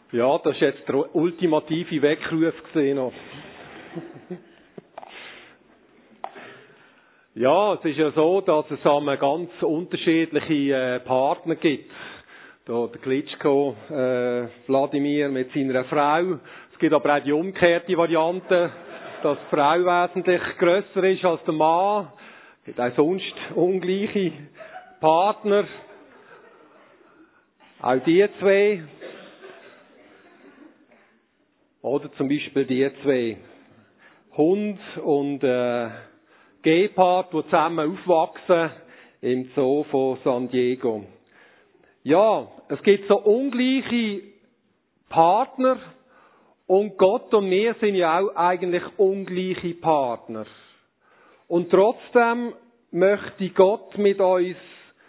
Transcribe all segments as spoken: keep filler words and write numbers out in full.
Ja, das ist jetzt der ultimative Weckruf gesehen. Ja, es ist ja so, dass es einmal ganz unterschiedliche äh, Partner gibt. Da der Klitschko, äh, Wladimir mit seiner Frau. Es gibt aber auch die umgekehrte Variante, dass die Frau wesentlich grösser ist als der Mann. Es gibt auch sonst ungleiche Partner. Auch die zwei. Oder zum Beispiel die zwei. Hund und äh, Gepard, die zusammen aufwachsen im Zoo von San Diego. Ja, es gibt so ungleiche Partner und Gott und wir sind ja auch eigentlich ungleiche Partner. Und trotzdem möchte Gott mit uns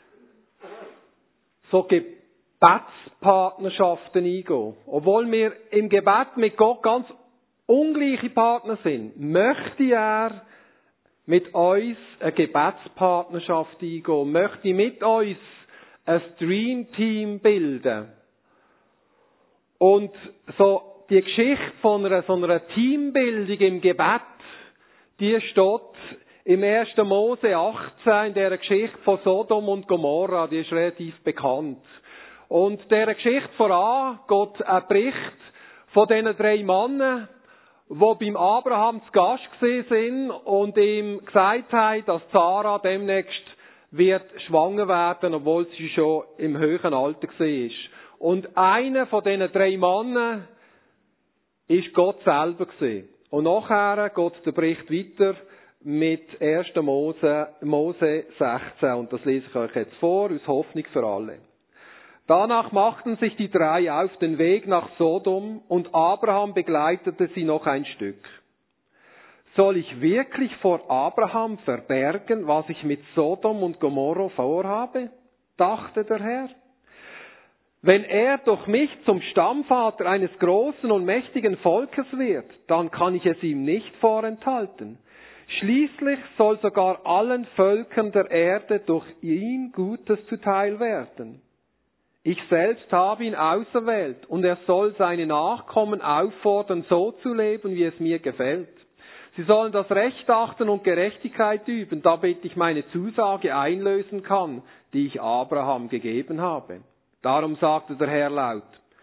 so Gebetspartnerschaften eingehen. Obwohl wir im Gebet mit Gott ganz ungleiche Partner sind, möchte er mit uns eine Gebetspartnerschaft eingehen, möchte mit uns ein Dream Team bilden. Und so die Geschichte von einer, so einer Teambildung im Gebet, die steht im ersten Mose achtzehn, in der Geschichte von Sodom und Gomorra, die ist relativ bekannt. Und dieser Geschichte voran geht ein Bericht von diesen drei Männern, die beim Abraham zu Gast gewesen sind und ihm gesagt haben, dass Sarah demnächst wird schwanger werden, obwohl sie schon im höheren Alter war. Und einer von diesen drei Männern ist Gott selber gewesen. Und nachher geht der Bericht weiter mit ersten Mose, Mose sechzehn. Und das lese ich euch jetzt vor, aus Hoffnung für alle. Danach machten sich die drei auf den Weg nach Sodom und Abraham begleitete sie noch ein Stück. Soll ich wirklich vor Abraham verbergen, was ich mit Sodom und Gomorra vorhabe? Dachte der Herr. Wenn er durch mich zum Stammvater eines großen und mächtigen Volkes wird, dann kann ich es ihm nicht vorenthalten. Schließlich soll sogar allen Völkern der Erde durch ihn Gutes zuteil werden. Ich selbst habe ihn auserwählt und er soll seine Nachkommen auffordern, so zu leben, wie es mir gefällt. Sie sollen das Recht achten und Gerechtigkeit üben, damit ich meine Zusage einlösen kann, die ich Abraham gegeben habe. Darum sagte der Herr laut: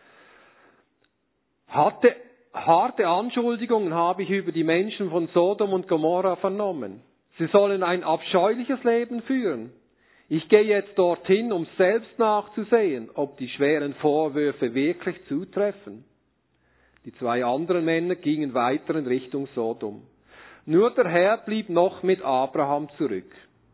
Hatte, harte Anschuldigungen habe ich über die Menschen von Sodom und Gomorra vernommen. Sie sollen ein abscheuliches Leben führen. Ich gehe jetzt dorthin, um selbst nachzusehen, ob die schweren Vorwürfe wirklich zutreffen. Die zwei anderen Männer gingen weiter in Richtung Sodom. Nur der Herr blieb noch mit Abraham zurück.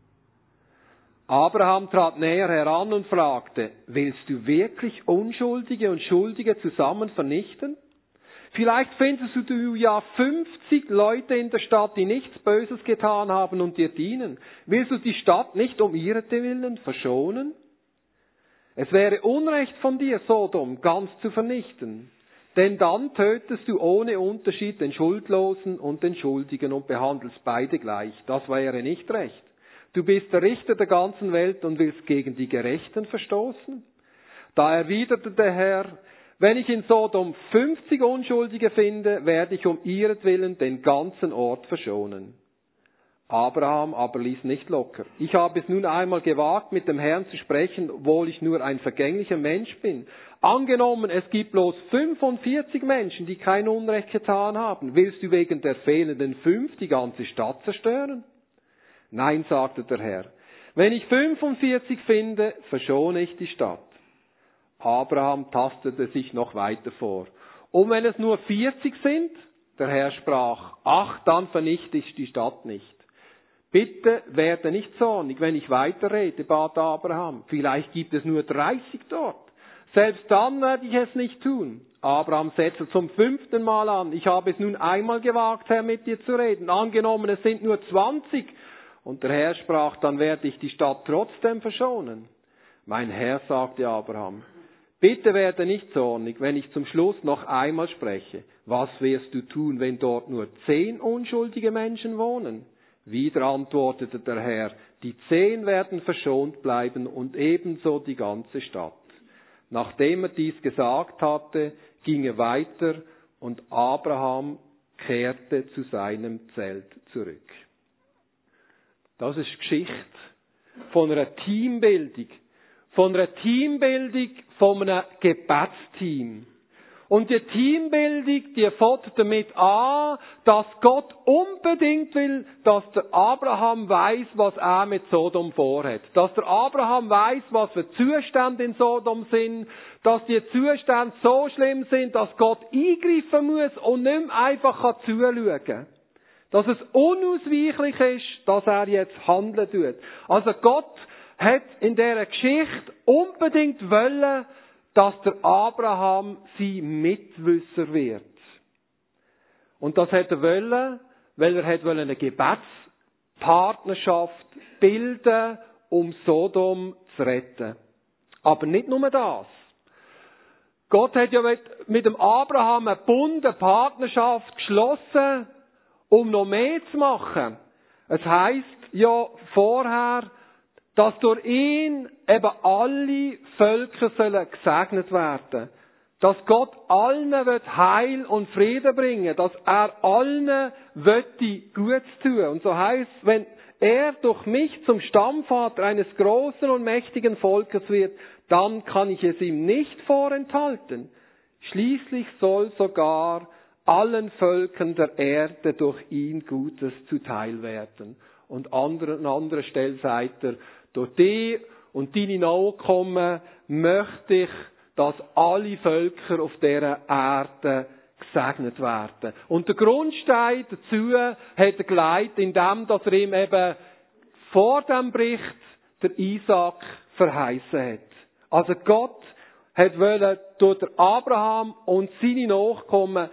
Abraham trat näher heran und fragte: Willst du wirklich Unschuldige und Schuldige zusammen vernichten? Vielleicht findest du ja fünfzig Leute in der Stadt, die nichts Böses getan haben und dir dienen. Willst du die Stadt nicht um ihretwillen verschonen? Es wäre Unrecht von dir, Sodom ganz zu vernichten. Denn dann tötest du ohne Unterschied den Schuldlosen und den Schuldigen und behandelst beide gleich. Das wäre nicht recht. Du bist der Richter der ganzen Welt und willst gegen die Gerechten verstoßen? Da erwiderte der Herr: Wenn ich in Sodom fünfzig Unschuldige finde, werde ich um ihretwillen den ganzen Ort verschonen. Abraham aber ließ nicht locker. Ich habe es nun einmal gewagt, mit dem Herrn zu sprechen, obwohl ich nur ein vergänglicher Mensch bin. Angenommen, es gibt bloß fünfundvierzig Menschen, die kein Unrecht getan haben. Willst du wegen der fehlenden fünf die ganze Stadt zerstören? Nein, sagte der Herr. Wenn ich fünfundvierzig finde, verschone ich die Stadt. Abraham tastete sich noch weiter vor. Und wenn es nur vierzig sind? Der Herr sprach: Ach, dann vernichte ich die Stadt nicht. Bitte werde nicht zornig, wenn ich weiterrede, bat Abraham. Vielleicht gibt es nur dreißig dort. Selbst dann werde ich es nicht tun. Abraham setzte zum fünften Mal an. Ich habe es nun einmal gewagt, Herr, mit dir zu reden. Angenommen, es sind nur zwanzig. Und der Herr sprach: Dann werde ich die Stadt trotzdem verschonen. Mein Herr, sagte Abraham, bitte werde nicht zornig, wenn ich zum Schluss noch einmal spreche. Was wirst du tun, wenn dort nur zehn unschuldige Menschen wohnen? Wieder antwortete der Herr: Die zehn werden verschont bleiben und ebenso die ganze Stadt. Nachdem er dies gesagt hatte, ging er weiter und Abraham kehrte zu seinem Zelt zurück. Das ist die Geschichte von einer Teambildung. Von einer Teambildung von einem Gebetsteam. Und die Teambildung, die fängt damit an, dass Gott unbedingt will, dass der Abraham weiß, was er mit Sodom vorhat. Dass der Abraham weiß, was für Zustände in Sodom sind. Dass die Zustände so schlimm sind, dass Gott eingreifen muss und nicht mehr einfach zuschauen kann. Dass es unausweichlich ist, dass er jetzt handeln tut. Also Gott hat in dieser Geschichte unbedingt wollen, dass der Abraham sein Mitwisser wird. Und das hat er wollen, weil er hat eine Gebetspartnerschaft bilden, um Sodom zu retten. Aber nicht nur das. Gott hat ja mit, mit dem Abraham einen Bund, eine Partnerschaft geschlossen, um noch mehr zu machen. Es heisst ja vorher, dass durch ihn eben alle Völker sollen gesegnet werden. Dass Gott allen Heil und Frieden bringen will. Dass er allen Gutes tun will. Und so heisst, wenn er durch mich zum Stammvater eines großen und mächtigen Volkes wird, dann kann ich es ihm nicht vorenthalten. Schließlich soll sogar allen Völkern der Erde durch ihn Gutes zuteil werden. Und an anderer Stelle sagt er, durch dich und deine Nachkommen möchte ich, dass alle Völker auf dieser Erde gesegnet werden. Und der Grundstein dazu hat er gelegt, indem dass er ihm eben vor dem Bericht der Isaak verheißen hat. Also Gott hat wollen durch den Abraham und seine Nachkommen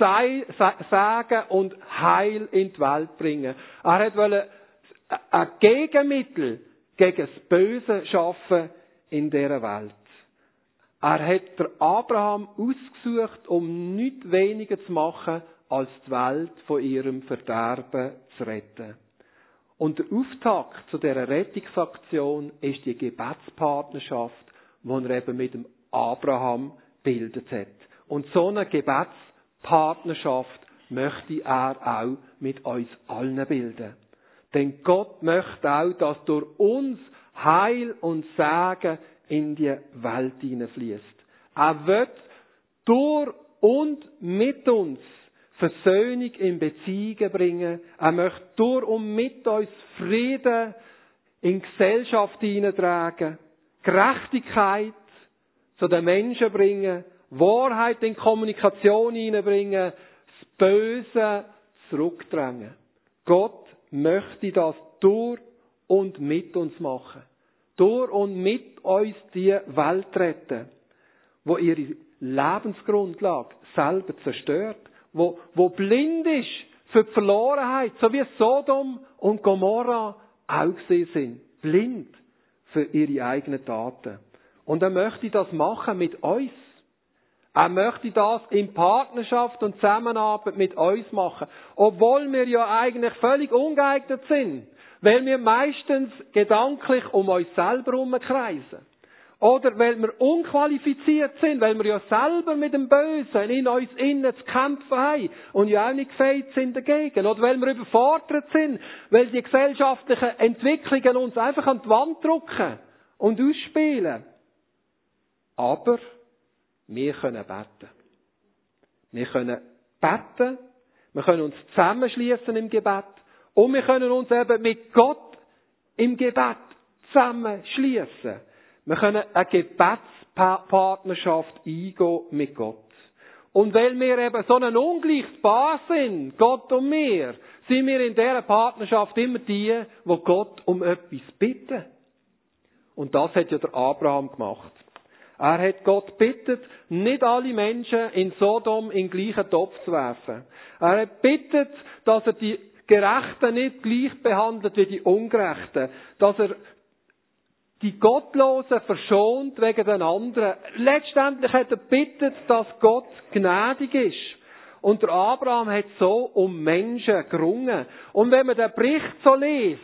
Segen und Heil in die Welt bringen. Er hat wollen ein Gegenmittel gegen das Böse schaffen in dieser Welt. Er hat der Abraham ausgesucht, um nichts weniger zu machen, als die Welt von ihrem Verderben zu retten. Und der Auftakt zu dieser Rettungsaktion ist die Gebetspartnerschaft, die er eben mit dem Abraham gebildet hat. Und so eine Gebetspartnerschaft möchte er auch mit uns allen bilden. Denn Gott möchte auch, dass durch uns Heil und Segen in die Welt hineinfließt. Er wird durch und mit uns Versöhnung in Beziehungen bringen. Er möchte durch und mit uns Frieden in die Gesellschaft hineintragen, Gerechtigkeit zu den Menschen bringen, Wahrheit in Kommunikation hineinbringen, das Böse zurückdrängen. Gott möchte das durch und mit uns machen. Durch und mit uns die Welt retten, wo ihre Lebensgrundlage selber zerstört, wo, wo blind ist für die Verlorenheit, so wie Sodom und Gomorra auch gewesen sind. Blind für ihre eigenen Taten. Und er möchte das machen mit uns. Er möchte das in Partnerschaft und Zusammenarbeit mit uns machen. Obwohl wir ja eigentlich völlig ungeeignet sind. Weil wir meistens gedanklich um uns selber herumkreisen. Oder weil wir unqualifiziert sind, weil wir ja selber mit dem Bösen in uns innen zu kämpfen haben und ja auch nicht gefeit sind dagegen. Oder weil wir überfordert sind, weil die gesellschaftlichen Entwicklungen uns einfach an die Wand drücken und ausspielen. Aber wir können beten. Wir können beten, wir können uns zusammenschließen im Gebet und wir können uns eben mit Gott im Gebet zusammenschließen. Wir können eine Gebetspartnerschaft eingehen mit Gott. Und weil wir eben so ein ungleiches Paar sind, Gott und wir, sind wir in dieser Partnerschaft immer die, die Gott um etwas bitten. Und das hat ja der Abraham gemacht. Er hat Gott bittet, nicht alle Menschen in Sodom in den gleichen Topf zu werfen. Er hat bittet, dass er die Gerechten nicht gleich behandelt wie die Ungerechten. Dass er die Gottlosen verschont wegen den anderen. Letztendlich hat er bittet, dass Gott gnädig ist. Und der Abraham hat so um Menschen gerungen. Und wenn man den Bericht so liest,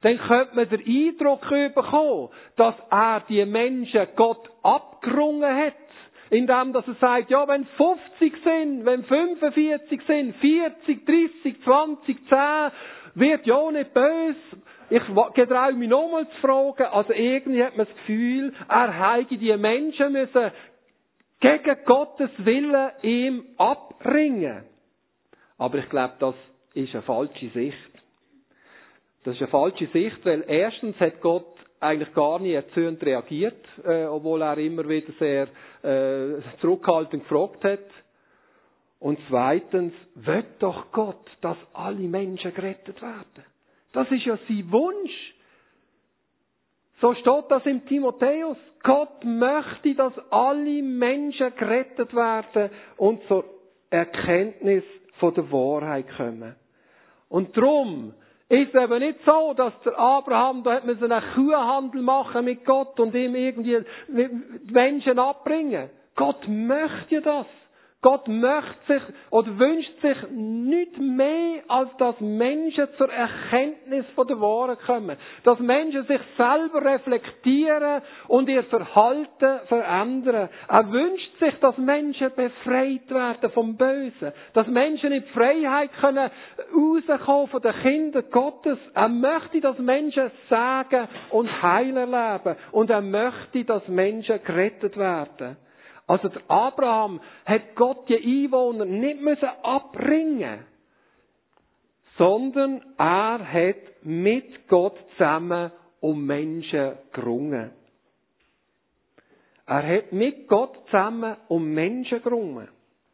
dann könnte man den Eindruck bekommen, dass er die Menschen Gott abgerungen hat. Indem, dass er sagt, ja, wenn fünfzig sind, wenn fünfundvierzig sind, vierzig, dreißig, zwanzig, zehn, wird ja nicht böse. Ich getraue mich nochmal zu fragen, also irgendwie hat man das Gefühl, er hätte die Menschen müssen gegen Gottes Willen ihm abbringen. Aber ich glaube, das ist eine falsche Sicht. Das ist eine falsche Sicht, weil erstens hat Gott eigentlich gar nicht erzürnt reagiert, äh, obwohl er immer wieder sehr äh, zurückhaltend gefragt hat. Und zweitens, will doch Gott, dass alle Menschen gerettet werden. Das ist ja sein Wunsch. So steht das im Timotheus. Gott möchte, dass alle Menschen gerettet werden und zur Erkenntnis von der Wahrheit kommen. Und darum ist es eben nicht so, dass der Abraham, da hat man so einen Kuhhandel machen mit Gott und ihm irgendwie die Menschen abbringen. Gott möchte ja das. Gott möchte sich oder wünscht sich nichts mehr, als dass Menschen zur Erkenntnis von der Wahrheit kommen. Dass Menschen sich selber reflektieren und ihr Verhalten verändern. Er wünscht sich, dass Menschen befreit werden vom Bösen. Dass Menschen in die Freiheit können rauskommen von den Kindern Gottes. Er möchte, dass Menschen Segen und Heil erleben. Und er möchte, dass Menschen gerettet werden. Also der Abraham hat Gott die Einwohner nicht müssen abbringen, sondern er hat mit Gott zusammen um Menschen gerungen. Er hat mit Gott zusammen um Menschen gerungen.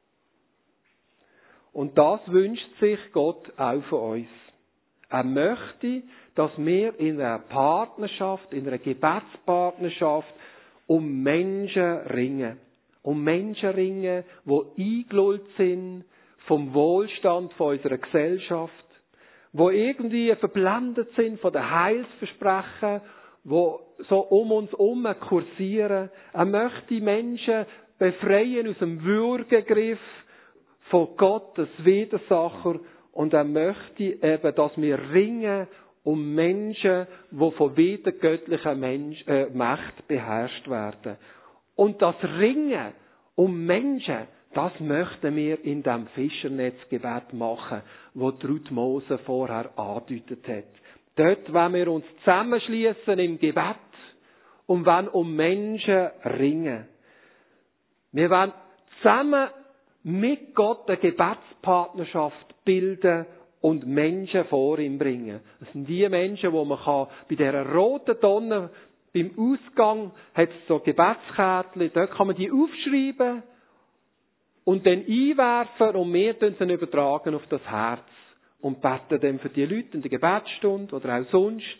Und das wünscht sich Gott auch von uns. Er möchte, dass wir in einer Partnerschaft, in einer Gebetspartnerschaft um Menschen ringen. Um Menschen ringen, die eingelullt sind vom Wohlstand von unserer Gesellschaft, die irgendwie verblendet sind von den Heilsversprechen, die so um uns herum kursieren. Er möchte Menschen befreien aus dem Würgegriff von Gottes Widersacher und er möchte eben, dass wir ringen um Menschen, die von wiedergöttlicher Mensch, äh, Macht beherrscht werden. Und das Ringen um Menschen, das möchten wir in dem Fischernetzgebet machen, wo Ruth Mose vorher angedeutet hat. Dort wollen wir uns zusammenschließen im Gebet und wollen um Menschen ringen. Wir wollen zusammen mit Gott eine Gebetspartnerschaft bilden und Menschen vor ihm bringen. Das sind die Menschen, die man kann bei dieser roten Tonne beim Ausgang hat es so Gebetskärtchen, dort kann man die aufschreiben und dann einwerfen und wir dann sie übertragen auf das Herz und beten dann für die Leute in der Gebetsstunde oder auch sonst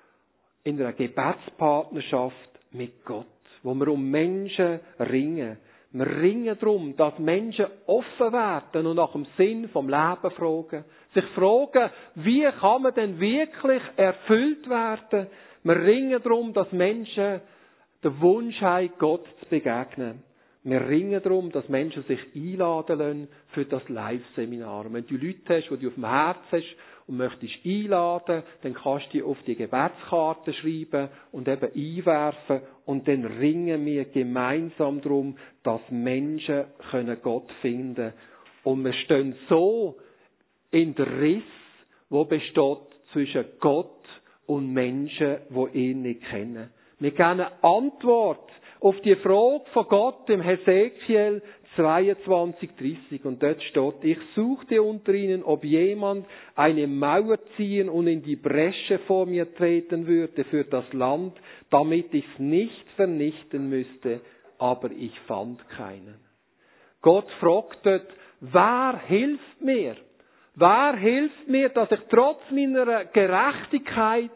in einer Gebetspartnerschaft mit Gott, wo wir um Menschen ringen. Wir ringen darum, dass Menschen offen werden und nach dem Sinn vom Leben fragen. Sich fragen, wie kann man denn wirklich erfüllt werden? Wir ringen darum, dass Menschen den Wunsch haben, Gott zu begegnen. Wir ringen darum, dass Menschen sich einladen lassen für das Live-Seminar. Wenn du Leute hast, die du auf dem Herz hast und möchtest einladen, dann kannst du die auf die Gebetskarte schreiben und eben einwerfen. Und dann ringen wir gemeinsam darum, dass Menschen Gott finden können. Und wir stehen so in der Riss, wo besteht zwischen Gott und Menschen, die ihn nicht kennen. Wir geben eine Antwort auf die Frage von Gott im Hesekiel zweiundzwanzig, dreißig. Und dort steht, ich suchte unter ihnen, ob jemand eine Mauer ziehen und in die Bresche vor mir treten würde für das Land, damit ich es nicht vernichten müsste, aber ich fand keinen. Gott fragt dort, wer hilft mir? Wer hilft mir, dass ich trotz meiner Gerechtigkeit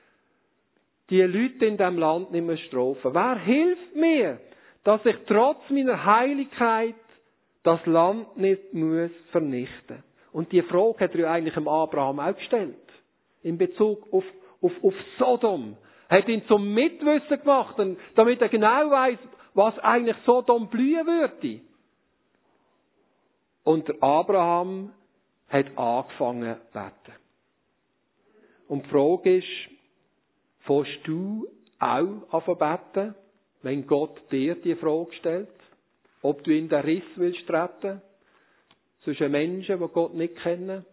die Leute in diesem Land nicht mehr strafen? Wer hilft mir, dass ich trotz meiner Heiligkeit das Land nicht muss vernichten muss? Und die Frage hat er eigentlich dem Abraham auch gestellt. In Bezug auf, auf, auf Sodom. Er hat ihn zum Mitwissen gemacht, damit er genau weiss, was eigentlich Sodom blühen würde. Und der Abraham hat angefangen zu beten. Und die Frage ist, fängst du auch an zu beten, wenn Gott dir die Frage stellt, ob du in den Riss willst treten, zwischen Menschen, die Gott nicht kennen,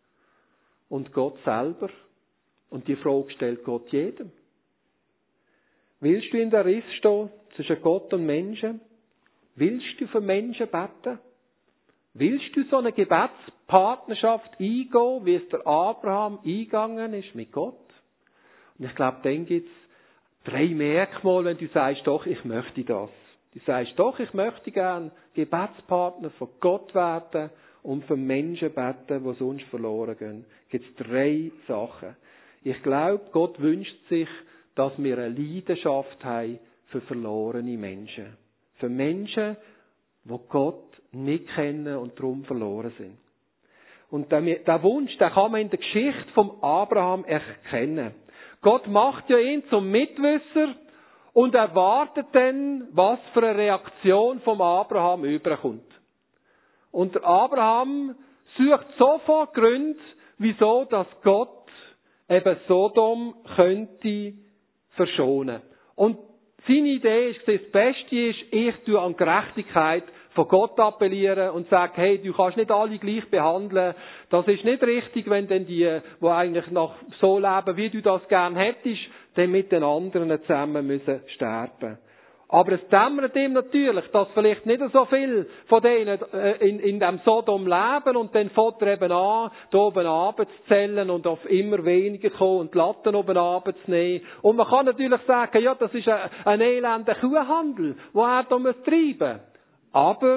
und Gott selber. Und die Frage stellt Gott jedem. Willst du in den Riss stehen zwischen Gott und Menschen? Willst du für Menschen beten? Willst du so eine Gebetspartnerschaft eingehen, wie es der Abraham eingegangen ist mit Gott? Und ich glaube, dann gibt es drei Merkmale, wenn du sagst, doch, ich möchte das. Du sagst, doch, ich möchte gerne Gebetspartner von Gott werden und für Menschen beten, die sonst verloren gehen. Es gibt drei Sachen. Ich glaube, Gott wünscht sich, dass wir eine Leidenschaft haben für verlorene Menschen. Für Menschen, die Gott nicht kennen und darum verloren sind. Und der Wunsch, den kann man in der Geschichte von Abraham erkennen. Gott macht ja ihn zum Mitwisser und erwartet dann, was für eine Reaktion vom Abraham überkommt. Und der Abraham sucht sofort Gründe, wieso dass Gott eben Sodom könnte verschonen. Und seine Idee ist, das Beste ist, ich tue an Gerechtigkeit von Gott appellieren und sage, hey, du kannst nicht alle gleich behandeln. Das ist nicht richtig, wenn denn die, die eigentlich noch so leben, wie du das gern hättest, dann mit den anderen zusammen müssen sterben. Aber es dämmert ihm natürlich, dass vielleicht nicht so viel von denen in, in dem Sodom leben und dann fängt er eben an, da oben runterzuzählen und auf immer weniger kommen und die Latten oben runterzunehmen. Und man kann natürlich sagen, ja, das ist ein, ein elender Kuhhandel, den er da muss treiben. Aber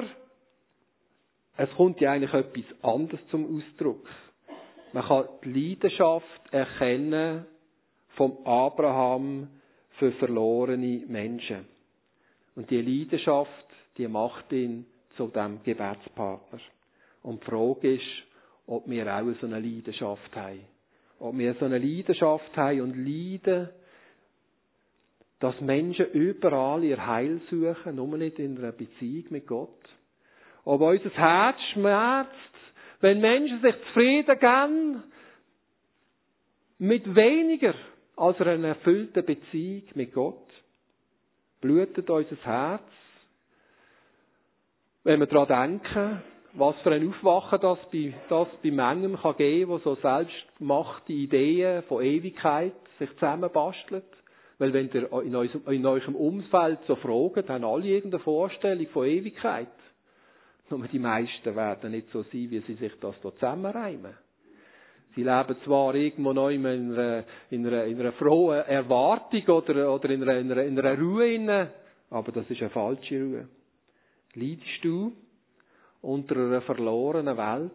es kommt ja eigentlich etwas anderes zum Ausdruck. Man kann die Leidenschaft erkennen vom Abraham für verlorene Menschen. Und die Leidenschaft, die macht ihn zu diesem Gebetspartner. Und die Frage ist, ob wir auch so eine Leidenschaft haben. Ob wir so eine Leidenschaft haben und leiden, dass Menschen überall ihr Heil suchen, nur nicht in einer Beziehung mit Gott. Ob unser Herz schmerzt, wenn Menschen sich zufrieden geben mit weniger als einer erfüllten Beziehung mit Gott. Blutet unser Herz, wenn wir daran denken, was für ein Aufwachen das bei, das bei Männern kann geben kann, die so selbstgemachte Ideen von Ewigkeit sich zusammenbasteln. Weil wenn ihr in, eurem, in eurem Umfeld so fragt, haben alle irgendeine Vorstellung von Ewigkeit. Nur die meisten werden nicht so sein, wie sie sich das hier zusammenreimen. Sie leben zwar irgendwo noch in einer, in einer, in einer frohen Erwartung oder, oder in, einer, in, einer, in einer Ruhe inne, aber das ist eine falsche Ruhe. Leidest du unter einer verlorenen Welt?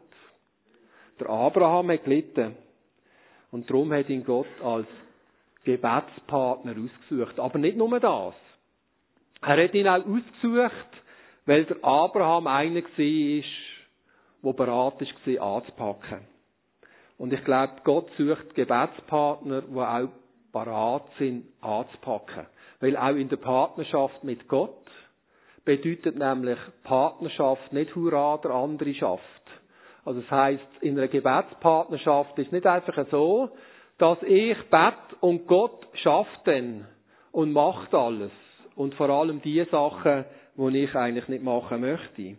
Der Abraham hat gelitten und darum hat ihn Gott als Gebetspartner ausgesucht. Aber nicht nur das. Er hat ihn auch ausgesucht, weil der Abraham einer war, der bereit war, anzupacken. Und ich glaube, Gott sucht Gebetspartner, die auch bereit sind, anzupacken. Weil auch in der Partnerschaft mit Gott bedeutet nämlich Partnerschaft nicht Hurra, der andere schafft. Also das heisst, in einer Gebetspartnerschaft ist nicht einfach so, dass ich bete und Gott schafft dann und macht alles. Und vor allem die Sachen, die ich eigentlich nicht machen möchte.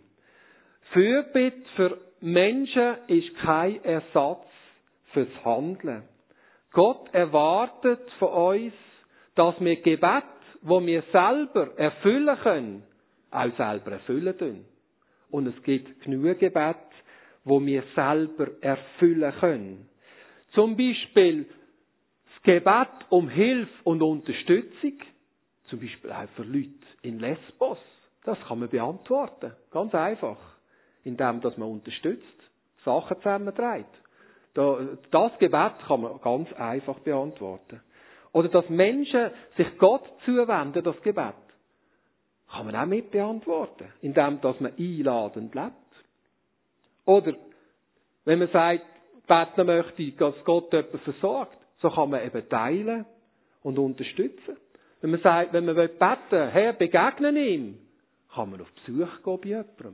Fürbitte für Menschen ist kein Ersatz fürs Handeln. Gott erwartet von uns, dass wir Gebet, wo wir selber erfüllen können, auch selber erfüllen können. Und es gibt genug Gebet, wo wir selber erfüllen können. Zum Beispiel das Gebet um Hilfe und Unterstützung, zum Beispiel auch für Leute in Lesbos. Das kann man beantworten. Ganz einfach. Indem, dass man unterstützt, Sachen zusammenträgt. Das Gebet kann man ganz einfach beantworten. Oder dass Menschen sich Gott zuwenden, das Gebet, kann man auch mit beantworten. Indem, dass man einladend lebt. Oder, wenn man sagt, beten möchte, dass Gott jemanden versorgt, so kann man eben teilen und unterstützen. Wenn man sagt, wenn man beten will, Herr, begegne ihm, kann man auf Besuch gehen bei jemandem.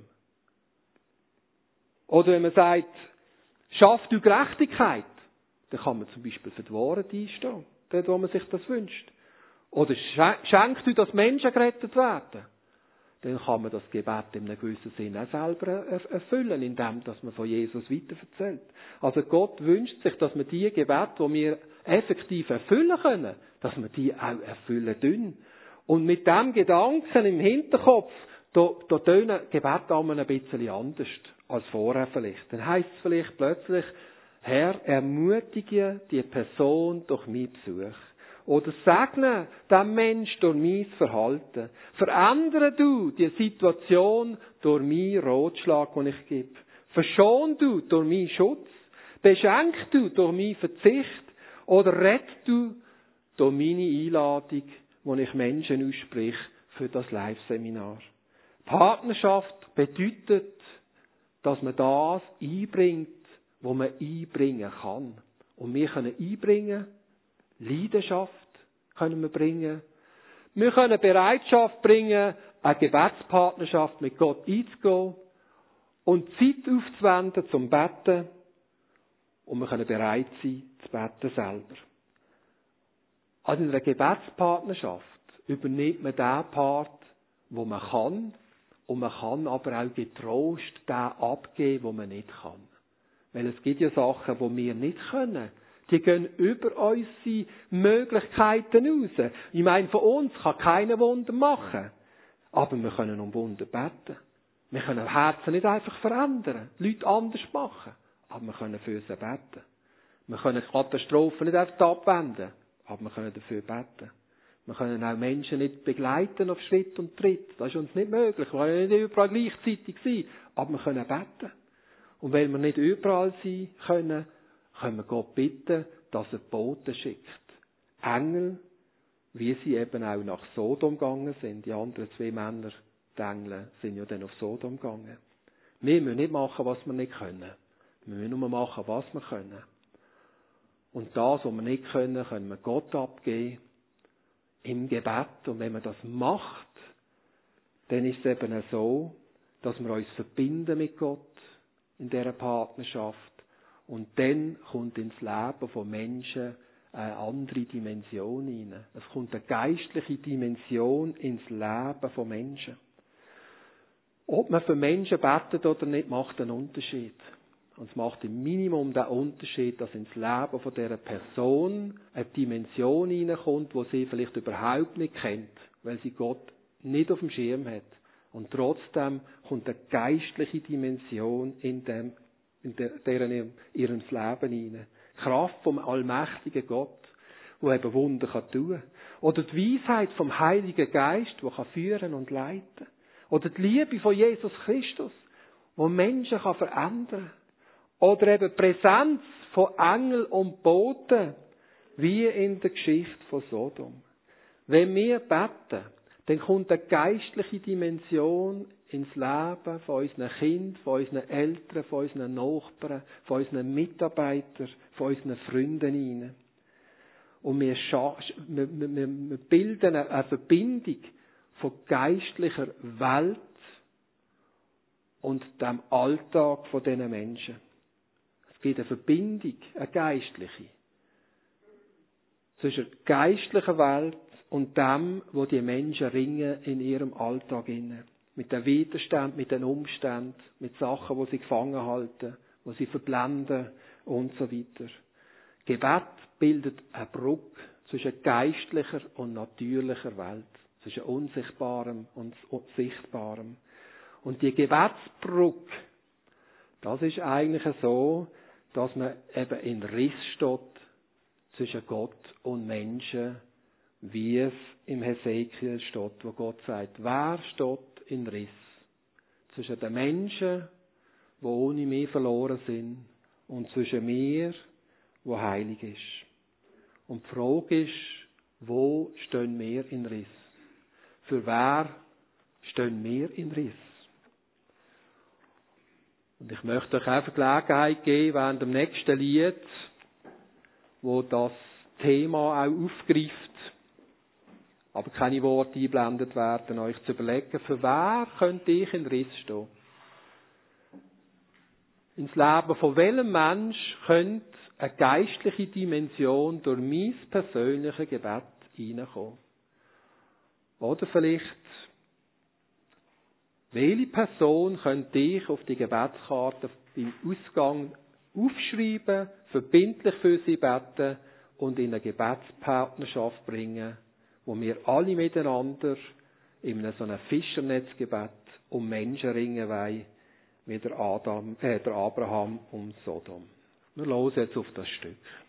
Oder wenn man sagt, schaff du Gerechtigkeit, dann kann man zum Beispiel für die Wahrheit einstehen. dort wo man sich das wünscht. Oder schenkt du, dass Menschen gerettet werden? Dann kann man das Gebet in einem gewissen Sinne auch selber erfüllen, indem dass man von Jesus weitererzählt. Also Gott wünscht sich, dass wir die Gebete, die wir effektiv erfüllen können, dass wir die auch erfüllen tun. Und mit dem Gedanken im Hinterkopf, da, da tönen Gebete einmal ein bisschen anders als vorher vielleicht. Dann heisst es vielleicht plötzlich, Herr, ermutige die Person durch meinen Besuch. Oder segne den Mensch durch mein Verhalten. Verändere du die Situation durch meinen Ratschlag, den ich gebe. Verschon du durch meinen Schutz. Beschenk du durch meinen Verzicht. Oder rett du durch meine Einladung, wo ich Menschen ausspreche für das Live-Seminar. Partnerschaft bedeutet, dass man das einbringt, was man einbringen kann. Und wir können einbringen, Leidenschaft können wir bringen. Wir können Bereitschaft bringen, eine Gebetspartnerschaft mit Gott einzugehen und Zeit aufzuwenden zum Beten. Und wir können bereit sein, zu beten selber. Also in einer Gebetspartnerschaft übernimmt man den Part, wo man kann, und man kann aber auch getrost den abgeben, wo man nicht kann. Weil es gibt ja Sachen, die wir nicht können. Die gehen über unsere Möglichkeiten raus. Ich meine, von uns kann keiner Wunder machen. Aber wir können um Wunder beten. Wir können Herzen nicht einfach verändern, Leute anders machen. Aber wir können für sie beten. Wir können Katastrophen nicht einfach abwenden. Aber wir können dafür beten. Wir können auch Menschen nicht begleiten auf Schritt und Tritt. Das ist uns nicht möglich. Wir können nicht überall gleichzeitig sein. Aber wir können beten. Und weil wir nicht überall sein können, können wir Gott bitten, dass er Boten schickt. Engel, wie sie eben auch nach Sodom gegangen sind. Die anderen zwei Männer, die Engel, sind ja dann auf Sodom gegangen. Wir müssen nicht machen, was wir nicht können. Wir müssen nur machen, was wir können. Und das, was wir nicht können, können wir Gott abgeben im Gebet. Und wenn man das macht, dann ist es eben so, dass wir uns verbinden mit Gott in dieser Partnerschaft. Und dann kommt ins Leben von Menschen eine andere Dimension hinein. Es kommt eine geistliche Dimension ins Leben von Menschen. Ob man für Menschen betet oder nicht, macht einen Unterschied. Und es macht im Minimum den Unterschied, dass ins Leben von dieser Person eine Dimension hineinkommt, die sie vielleicht überhaupt nicht kennt, weil sie Gott nicht auf dem Schirm hat. Und trotzdem kommt eine geistliche Dimension in dem in deren ihrem Leben hinein. Kraft vom allmächtigen Gott, der eben Wunder tun kann. Oder die Weisheit vom Heiligen Geist, der führen und leiten kann. Oder die Liebe von Jesus Christus, die Menschen verändern kann. Oder eben die Präsenz von Engeln und Boten, wie in der Geschichte von Sodom. Wenn wir beten, dann kommt eine geistliche Dimension ins Leben von unseren Kindern, von unseren Eltern, von unseren Nachbarn, von unseren Mitarbeitern, von unseren Freunden hinein. Und wir, wir, wir, wir bilden eine Verbindung von geistlicher Welt und dem Alltag von diesen Menschen. Es gibt eine Verbindung, eine geistliche, zwischen der geistlichen Welt und dem, wo die Menschen ringen in ihrem Alltag inne. Mit den Widerständen, mit den Umständen, mit Sachen, die sie gefangen halten, die sie verblenden und so weiter. Gebet bildet eine Brücke zwischen geistlicher und natürlicher Welt, zwischen Unsichtbarem und Sichtbarem. Und die Gebetsbrücke, das ist eigentlich so, dass man eben in Riss steht zwischen Gott und Menschen, wie es im Hesekiel steht, wo Gott sagt, wer steht in Riss zwischen den Menschen, die ohne mich verloren sind, und zwischen mir, wo heilig ist. Und die Frage ist, wo stehen wir in Riss? Für wer stehen wir in Riss? Und ich möchte euch einfach Gelegenheit geben, während dem nächsten Lied, wo das Thema auch aufgreift, aber keine Worte eingeblendet werden, euch zu überlegen, für wer könnte ich in Riss stehen? Ins Leben von welchem Mensch könnte eine geistliche Dimension durch mein persönliches Gebet hineinkommen? Oder vielleicht, welche Person könnte ich auf die Gebetskarte beim Ausgang aufschreiben, verbindlich für sie beten und in eine Gebetspartnerschaft bringen, wo wir alle miteinander in einem so einem Fischernetzgebet um Menschen ringen wollen, wie der, Adam, äh, der Abraham um Sodom. Wir hören jetzt auf das Stück.